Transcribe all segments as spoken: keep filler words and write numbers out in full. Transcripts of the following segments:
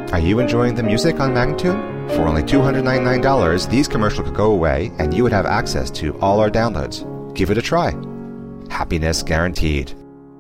Are you enjoying the music on Magnatune? For only two hundred ninety-nine dollars, these commercials could go away and you would have access to all our downloads. Give it a try. Happiness guaranteed.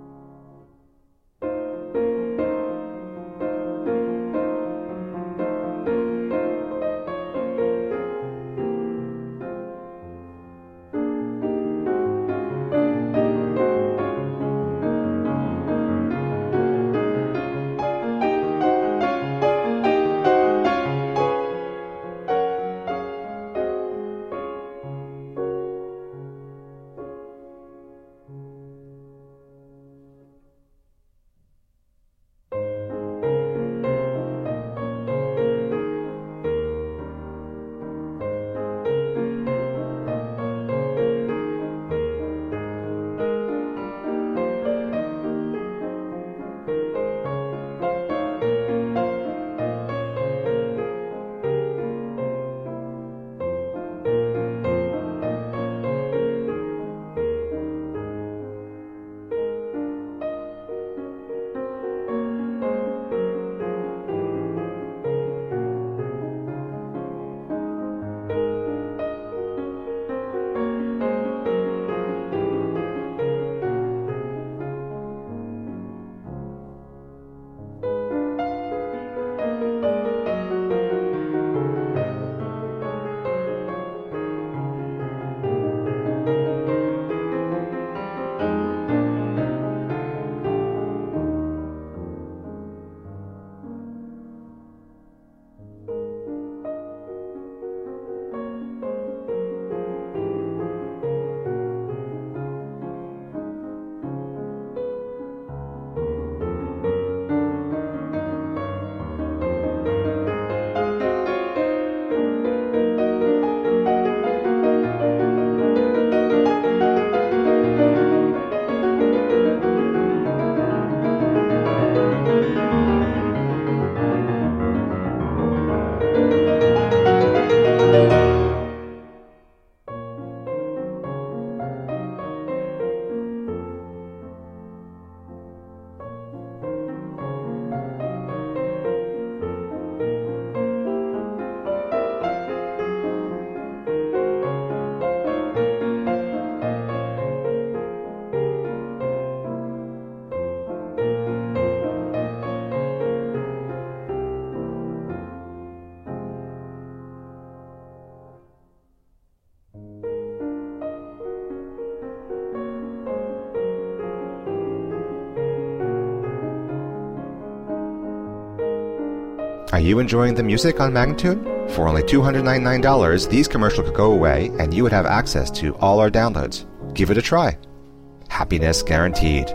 Are you enjoying the music on Magnatune? For only two hundred ninety-nine dollars, these commercials could go away and you would have access to all our downloads. Give it a try. Happiness guaranteed.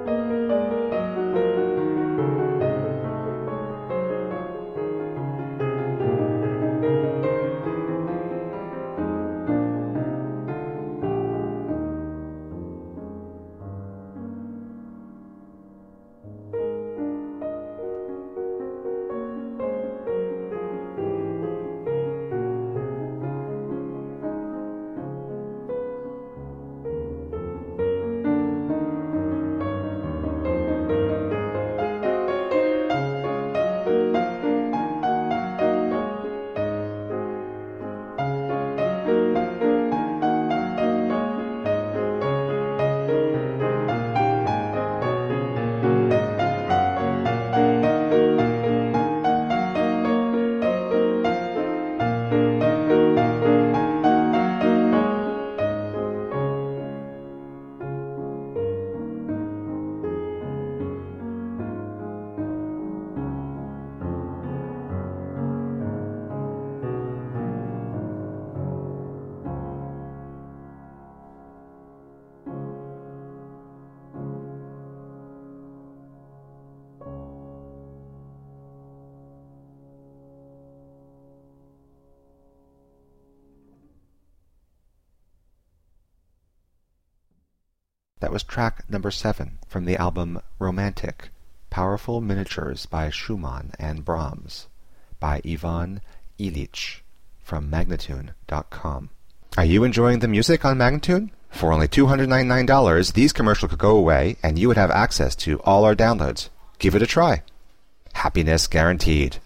That was track number seven from the album Romantic, Powerful Miniatures by Schumann and Brahms, by Ivan Illich, from Magnatune dot com. Are you enjoying the music on Magnatune? For only two hundred ninety-nine dollars, these commercials could go away and you would have access to all our downloads. Give it a try. Happiness guaranteed.